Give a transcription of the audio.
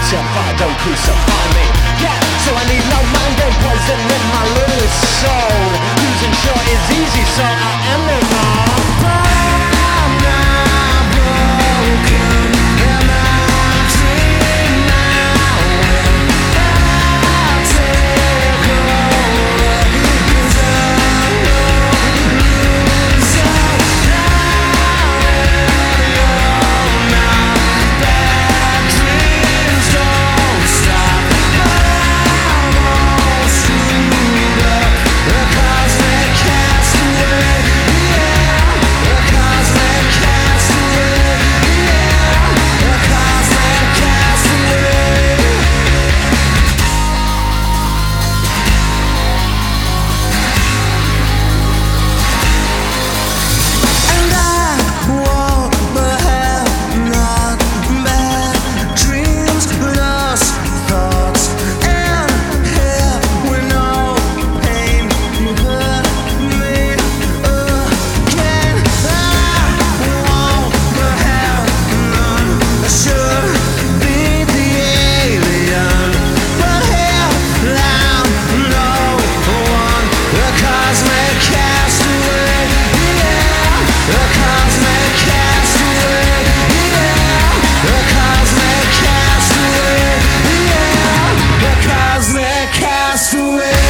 crucify, don't crucify me. Yeah, so I need no mind and poison in my little soul. Losing sure is easy, so I am no more. But I'm not broken, and I'm free now. I'll take over, 'cause I'm no loser. Now you're not. Bad dreams don't stop, but I'm all screwed up. The cosmic castaway, yeah. The cosmic castaway, yeah. The cosmic castaway. And I won't have not bad dreams, lost thoughts, and here with no pain. You hurt me again. I won't have none. I should be the alien, but here I'm no one. The cosmic castaway, yeah. The cosmic castaway, yeah. The cosmic castaway, yeah. The cosmic castaway.